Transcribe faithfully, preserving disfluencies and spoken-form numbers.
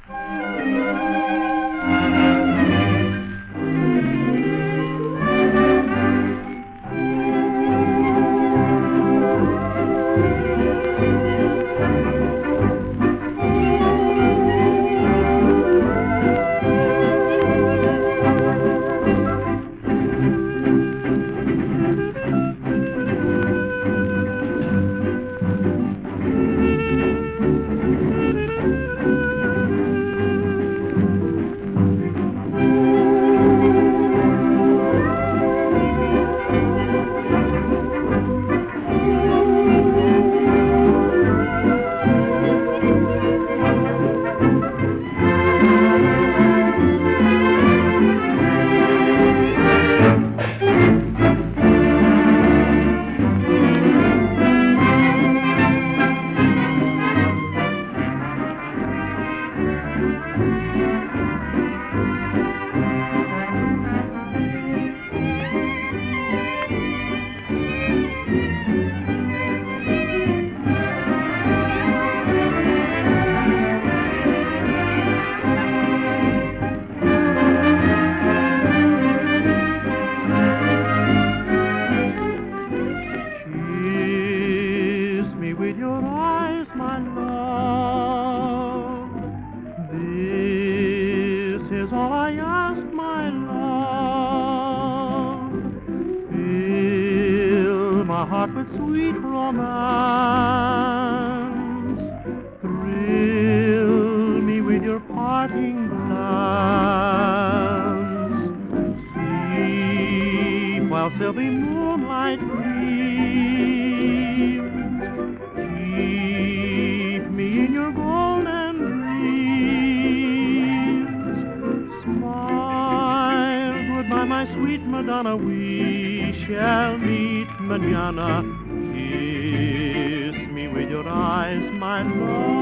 my heart with sweet romance. Thrill me with your parting glance. Sleep while silvery moonlight gleams. Keep me in your golden dreams. Smile, goodbye, my sweet Madonna. We shall meet mañana. Kiss me with your eyes, my love.